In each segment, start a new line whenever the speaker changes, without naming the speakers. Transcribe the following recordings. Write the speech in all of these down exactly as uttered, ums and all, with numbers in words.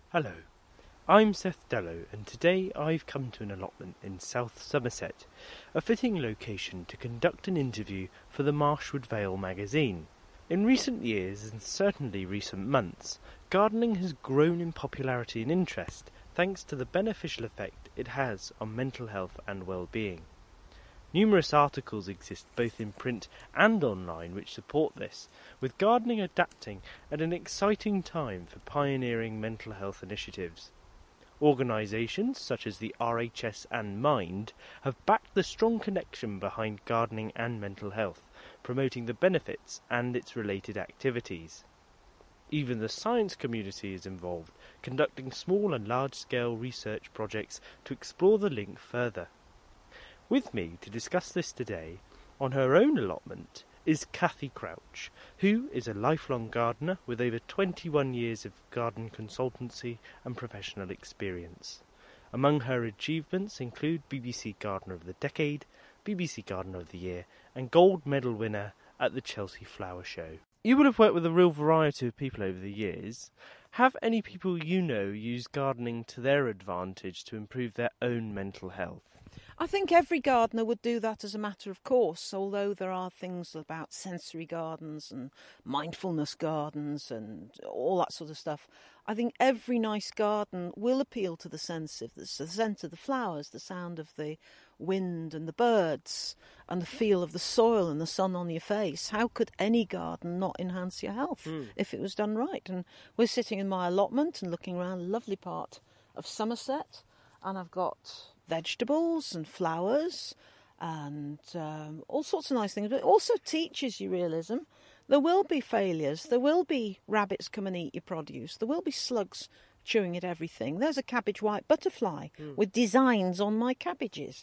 Hello, I'm Seth Dello, and today I've come to an allotment in South Somerset, a fitting location to conduct an interview for the Marshwood Vale magazine. In recent years, and certainly recent months, gardening has grown in popularity and interest thanks to the beneficial effect it has on mental health and well-being. Numerous articles exist both in print and online which support this, with gardening adapting at an exciting time for pioneering mental health initiatives. Organisations such as the R H S and Mind have backed the strong connection behind gardening and mental health, promoting the benefits and its related activities. Even the science community is involved, conducting small and large-scale research projects to explore the link further. With me to discuss this today, on her own allotment, is Kathy Crouch, who is a lifelong gardener with over twenty-one years of garden consultancy and professional experience. Among her achievements include B B C Gardener of the Decade, B B C Gardener of the Year, and Gold Medal winner at the Chelsea Flower Show. You will have worked with a real variety of people over the years. Have any people you know used gardening to their advantage to improve their own mental health?
I think every gardener would do that as a matter of course, although there are things about sensory gardens and mindfulness gardens and all that sort of stuff. I think every nice garden will appeal to the sensitive, the scent of the flowers, the sound of the wind and the birds and the feel of the soil and the sun on your face. How could any garden not enhance your health mm. if it was done right? And we're sitting in my allotment and looking around a lovely part of Somerset, and I've got vegetables and flowers and um, all sorts of nice things, but it also teaches you realism. There will be failures, there will be rabbits come and eat your produce, there will be slugs chewing at everything. There's a cabbage white butterfly mm. with designs on my cabbages.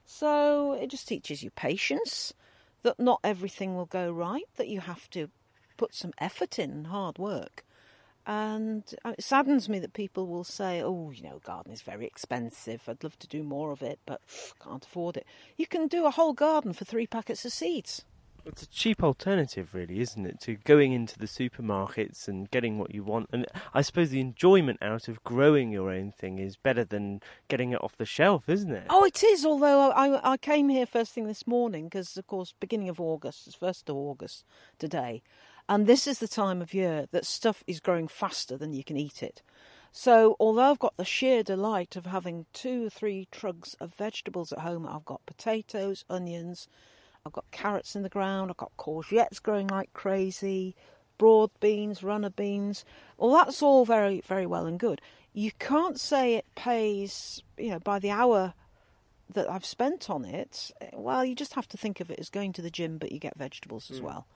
So it just teaches you patience, that not everything will go right, that you have to put some effort in and hard work. And it saddens me that people will say, oh, you know, garden is very expensive. I'd love to do more of it, but can't afford it. You can do a whole garden for three packets of seeds.
It's a cheap alternative, really, isn't it, to going into the supermarkets and getting what you want. And I suppose the enjoyment out of growing your own thing is better than getting it off the shelf, isn't it?
Oh, it is, although I, I came here first thing this morning because, of course, beginning of August, it's first of August today. And this is the time of year that stuff is growing faster than you can eat it. So although I've got the sheer delight of having two or three trugs of vegetables at home, I've got potatoes, onions, I've got carrots in the ground, I've got courgettes growing like crazy, broad beans, runner beans. Well, that's all very, very well and good. You can't say it pays, you know, by the hour that I've spent on it. Well, you just have to think of it as going to the gym, but you get vegetables as mm. well.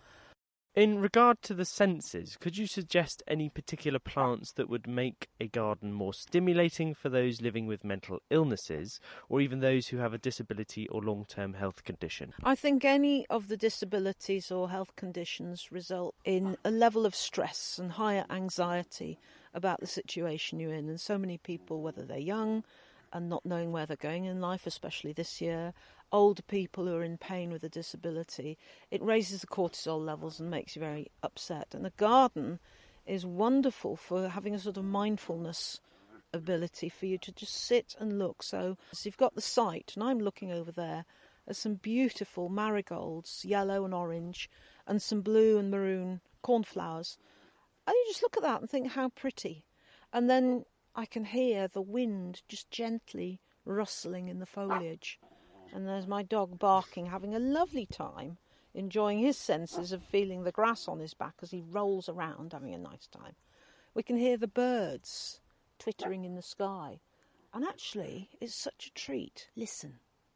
In regard to the senses, could you suggest any particular plants that would make a garden more stimulating for those living with mental illnesses, or even those who have a disability or long-term health condition?
I think any of the disabilities or health conditions result in a level of stress and higher anxiety about the situation you're in. And so many people, whether they're young and not knowing where they're going in life, especially this year, older people who are in pain with a disability, it raises the cortisol levels and makes you very upset. And the garden is wonderful for having a sort of mindfulness ability for you to just sit and look. So, so you've got the site, and I'm looking over there at some beautiful marigolds, yellow and orange, and some blue and maroon cornflowers. And you just look at that and think, how pretty. And then I can hear the wind just gently rustling in the foliage. And there's my dog barking, having a lovely time, enjoying his senses of feeling the grass on his back as he rolls around, having a nice time. We can hear the birds twittering in the sky. And actually, it's such a treat. Listen.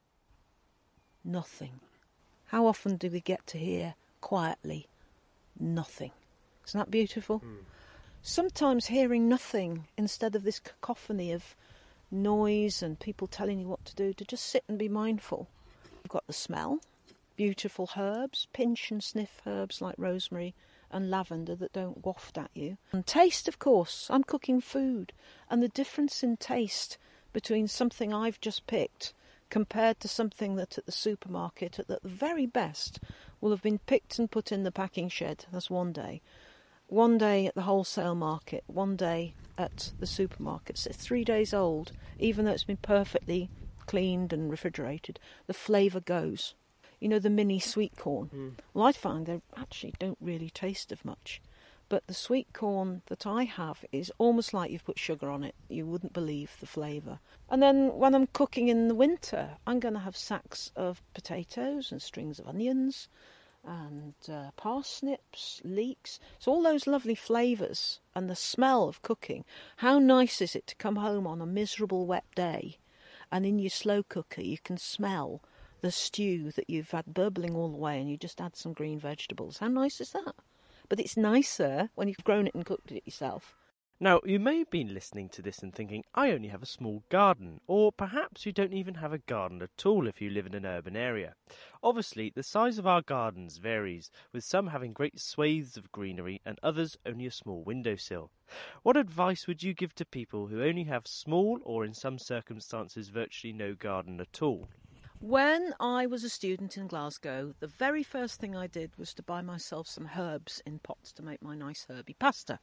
Nothing. How often do we get to hear quietly nothing? Isn't that beautiful? Mm. Sometimes hearing nothing instead of this cacophony of noise and people telling you what to do, to just sit and be mindful. You've got the smell, beautiful herbs, pinch and sniff herbs like rosemary and lavender that don't waft at you. And taste, of course. I'm cooking food, and the difference in taste between something I've just picked compared to something that at the supermarket, at the very best, will have been picked and put in the packing shed. That's one day. One day at the wholesale market, one day at the supermarkets. It's three days old, even though it's been perfectly cleaned and refrigerated. The flavour goes. You know, the mini sweet corn. Mm. Well, I find they actually don't really taste of much. But the sweet corn that I have is almost like you've put sugar on it. You wouldn't believe the flavour. And then when I'm cooking in the winter, I'm going to have sacks of potatoes and strings of onions and uh, parsnips, leeks. So all those lovely flavours and the smell of cooking. How nice is it to come home on a miserable wet day and in your slow cooker you can smell the stew that you've had burbling all the way and you just add some green vegetables. How nice is that? But it's nicer when you've grown it and cooked it yourself.
Now, you may have been listening to this and thinking, I only have a small garden, or perhaps you don't even have a garden at all if you live in an urban area. Obviously, the size of our gardens varies, with some having great swathes of greenery and others only a small windowsill. What advice would you give to people who only have small, or in some circumstances virtually no garden at all?
When I was a student in Glasgow, the very first thing I did was to buy myself some herbs in pots to make my nice herby pasta.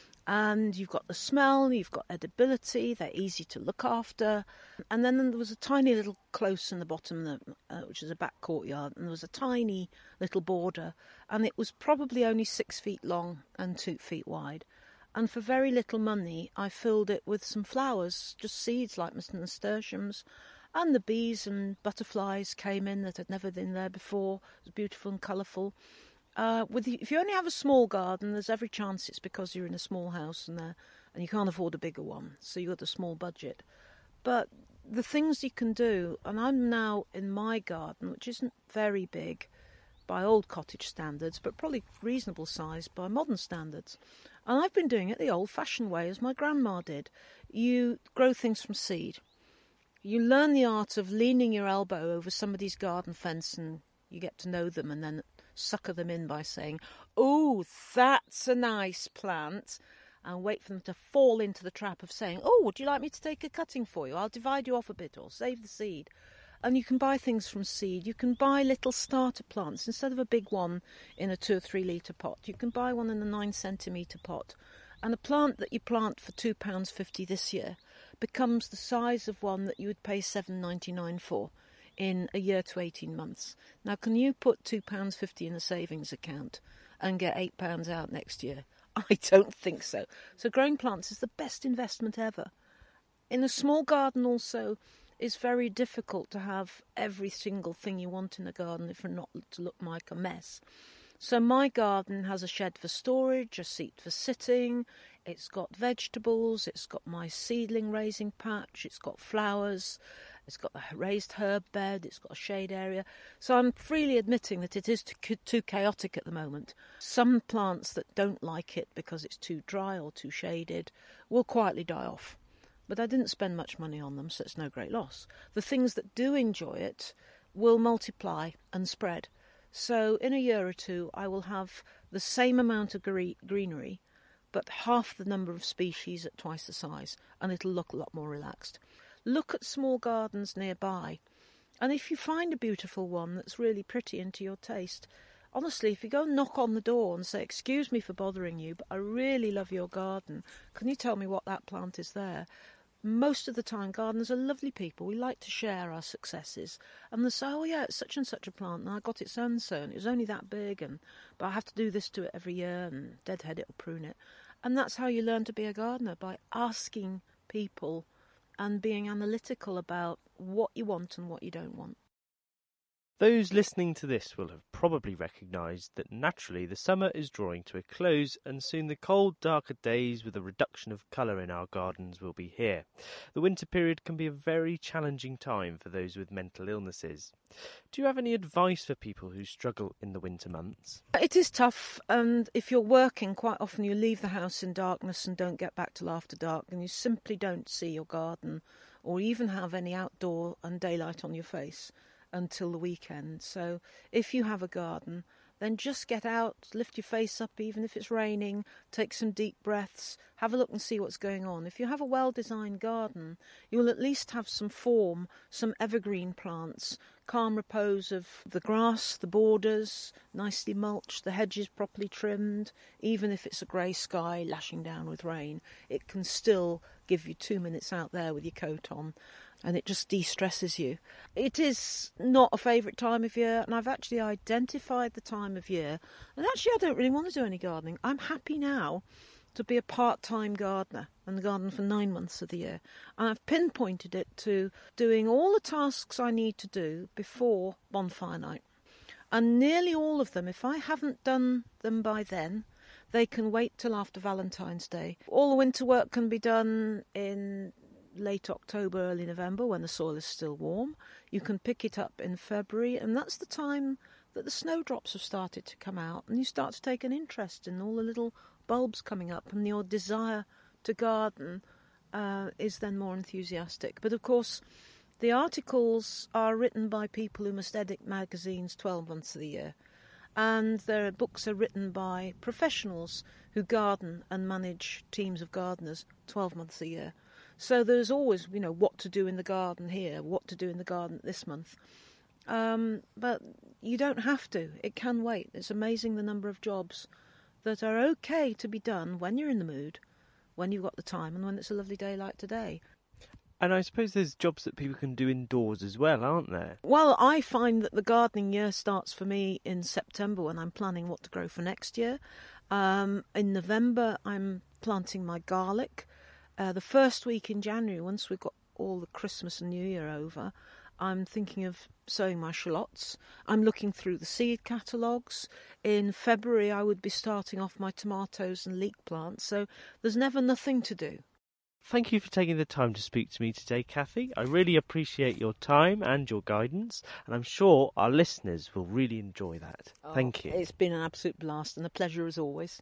And you've got the smell, you've got edibility, they're easy to look after. And then there was a tiny little close in the bottom, uh, which is a back courtyard, and there was a tiny little border, and it was probably only six feet long and two feet wide. And for very little money, I filled it with some flowers, just seeds like nasturtiums. And the bees and butterflies came in that had never been there before. It was beautiful and colourful. Uh, with the, if you only have a small garden, there's every chance it's because you're in a small house and, there, and you can't afford a bigger one, so you've got a small budget. But the things you can do, and I'm now in my garden, which isn't very big by old cottage standards, but probably reasonable size by modern standards. And I've been doing it the old-fashioned way, as my grandma did. You grow things from seed. You learn the art of leaning your elbow over somebody's garden fence and you get to know them and then sucker them in by saying, oh, that's a nice plant, and wait for them to fall into the trap of saying, oh, would you like me to take a cutting for you? I'll divide you off a bit or save the seed. And you can buy things from seed. You can buy little starter plants. Instead of a big one in a two or three litre pot, you can buy one in a nine centimetre pot. And a plant that you plant for two pounds fifty this year becomes the size of one that you would pay seven pounds ninety-nine for in a year to eighteen months. Now, can you put two pounds fifty in a savings account and get eight pounds out next year? I don't think so. So growing plants is the best investment ever. In a small garden also, it's very difficult to have every single thing you want in a garden if not to look like a mess. So my garden has a shed for storage, a seat for sitting, it's got vegetables, it's got my seedling raising patch, it's got flowers, it's got a raised herb bed, it's got a shade area. So I'm freely admitting that it is too, too chaotic at the moment. Some plants that don't like it because it's too dry or too shaded will quietly die off. But I didn't spend much money on them, so it's no great loss. The things that do enjoy it will multiply and spread. So in a year or two, I will have the same amount of gre- greenery, but half the number of species at twice the size, and it'll look a lot more relaxed. Look at small gardens nearby, and if you find a beautiful one that's really pretty and to your taste, honestly, if you go and knock on the door and say, excuse me for bothering you, but I really love your garden, can you tell me what that plant is there? Most of the time, gardeners are lovely people. We like to share our successes. And they say, oh, yeah, it's such and such a plant, and I got it so and so, and it was only that big, and but I have to do this to it every year, and deadhead it or prune it. And that's how you learn to be a gardener, by asking people and being analytical about what you want and what you don't want.
Those listening to this will have probably recognised that naturally the summer is drawing to a close, and soon the cold, darker days with a reduction of colour in our gardens will be here. The winter period can be a very challenging time for those with mental illnesses. Do you have any advice for people who struggle in the winter months?
It is tough, and if you're working, quite often you leave the house in darkness and don't get back till after dark, and you simply don't see your garden or even have any outdoor and daylight on your face until the weekend. So if you have a garden, then just get out, lift your face up even if it's raining, take some deep breaths, have a look and see what's going on. If you have a well-designed garden, you will at least have some form, some evergreen plants calm repose of the grass, the borders, nicely mulched, the hedges properly trimmed. Even if it's a grey sky lashing down with rain, it can still give you two minutes out there with your coat on, and it just de-stresses you. It is not a favourite time of year, and I've actually identified the time of year. And actually, I don't really want to do any gardening. I'm happy now to be a part-time gardener and garden for nine months of the year. And I've pinpointed it to doing all the tasks I need to do before bonfire night. And nearly all of them, if I haven't done them by then, they can wait till after Valentine's Day. All the winter work can be done in late October, early November, when the soil is still warm. You can pick it up in February, and that's the time that the snowdrops have started to come out, and you start to take an interest in all the little bulbs coming up, and your desire to garden uh, is then more enthusiastic. But of course, the articles are written by people who must edit magazines twelve months of the year, and their books are written by professionals who garden and manage teams of gardeners twelve months a year. So there's always, you know, what to do in the garden here, what to do in the garden this month. Um, but you don't have to. It can wait. It's amazing the number of jobs that are okay to be done when you're in the mood, when you've got the time, and when it's a lovely day like today.
And I suppose there's jobs that people can do indoors as well, aren't there?
Well, I find that the gardening year starts for me in September when I'm planning what to grow for next year. Um, in November, I'm planting my garlic. Uh, the first week in January, once we've got all the Christmas and New Year over, I'm thinking of sowing my shallots. I'm looking through the seed catalogues. In February, I would be starting off my tomatoes and leek plants. So there's never nothing to do.
Thank you for taking the time to speak to me today, Kathy. I really appreciate your time and your guidance, and I'm sure our listeners will really enjoy that.
Oh,
Thank you.
It's been an absolute blast and a pleasure as always.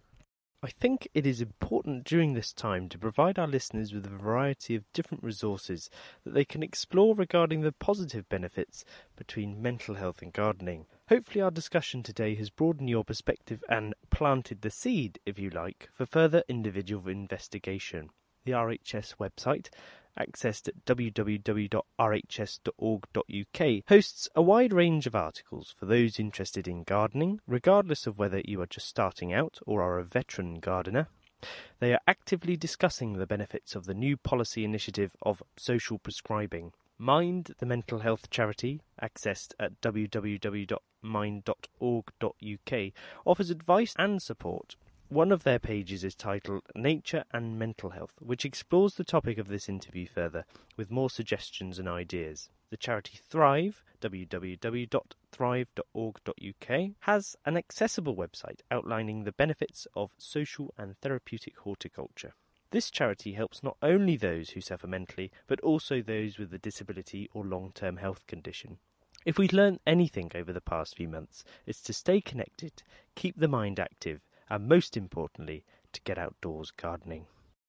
I think it is important during this time to provide our listeners with a variety of different resources that they can explore regarding the positive benefits between mental health and gardening. Hopefully our discussion today has broadened your perspective and planted the seed, if you like, for further individual investigation. The R H S website, accessed at w w w dot r h s dot org dot u k, hosts a wide range of articles for those interested in gardening, regardless of whether you are just starting out or are a veteran gardener. They are actively discussing the benefits of the new policy initiative of social prescribing. Mind, the mental health charity, accessed at w w w dot mind dot org dot u k, offers advice and support. One of their pages is titled Nature and Mental Health, which explores the topic of this interview further, with more suggestions and ideas. The charity Thrive, w w w dot thrive dot org dot u k, has an accessible website outlining the benefits of social and therapeutic horticulture. This charity helps not only those who suffer mentally, but also those with a disability or long-term health condition. If we've learned anything over the past few months, it's to stay connected, keep the mind active, and most importantly, to get outdoors gardening.